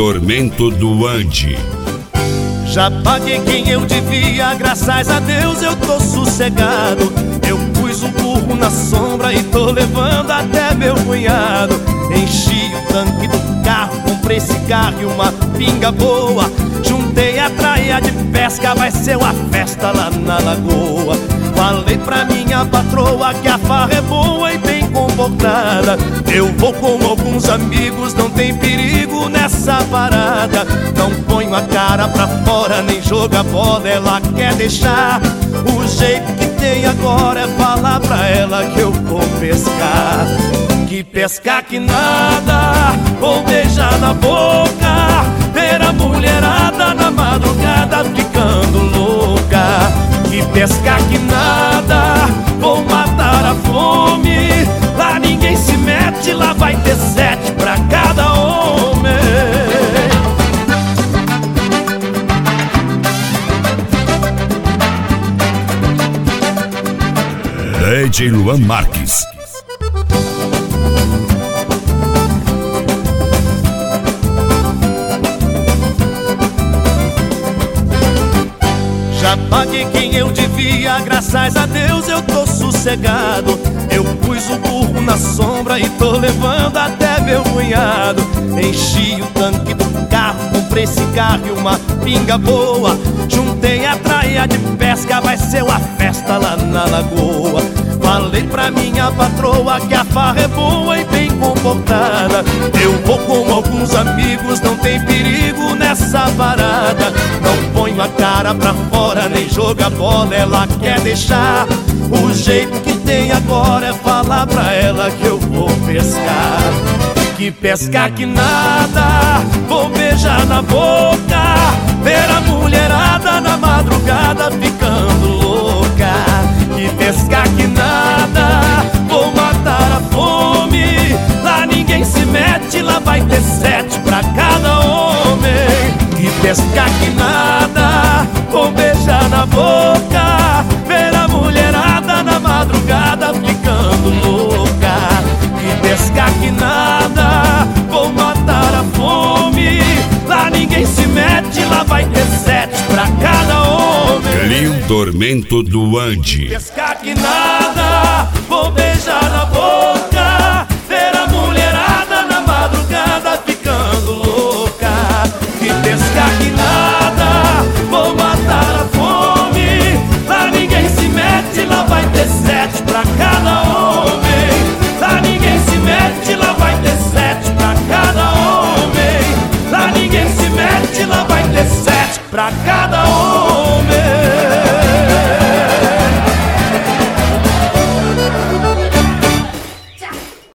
Tormento do Ande. Já paguei quem eu devia, graças a Deus eu tô sossegado. Eu pus o burro na sombra e tô levando até meu cunhado. Enchi o tanque do carro, comprei cigarro e uma pinga boa. Juntei a traia de pesca, vai ser uma festa lá na lagoa. Falei pra minha patroa que a farra é boa e bem comportada. Eu vou com alguns amigos, não tem perigo nessa parada. Não ponho a cara pra fora, nem joga bola, ela quer deixar. O jeito que tem agora é falar pra ela que eu vou pescar. Que pescar que nada, vou beijar na boca, ver a mulherada na madrugada ficando louca. Que pescar que nada, vou matar a fome. Lá ninguém se mete, lá vai ter 7 pra cada homem. DJ Luan Marques. Já paguei quem eu devia, graças a Deus eu tô sossegado. Eu pus o burro na sombra e tô levando até meu cunhado. Enchi o tanque do carro, comprei cigarro e uma pinga boa. Juntei a traia de pesca, vai ser uma festa lá na lagoa. Falei pra minha patroa que a farra é boa e bem comportada. Eu vou com alguns amigos, não tem perigo nessa parada. Não ponho a cara pra fora, nem joga bola, ela quer deixar. O jeito que tem agora é falar pra ela que eu vou pescar. Que pescar que nada, vou beijar na boca, ver a mulherada na madrugada ficando louca. Que pescar que nada, vou matar a fome. Lá ninguém se mete, lá vai ter 7 pra cada homem. Que pescar que nada, vou beijar na boca, ver a mulherada na madrugada ficando louca. Que pescar que nada, vou matar a fome. Lá ninguém se mete, lá vai ter 7 pra cada homem. Tormento do Ande. Pescar que nada, vou beijar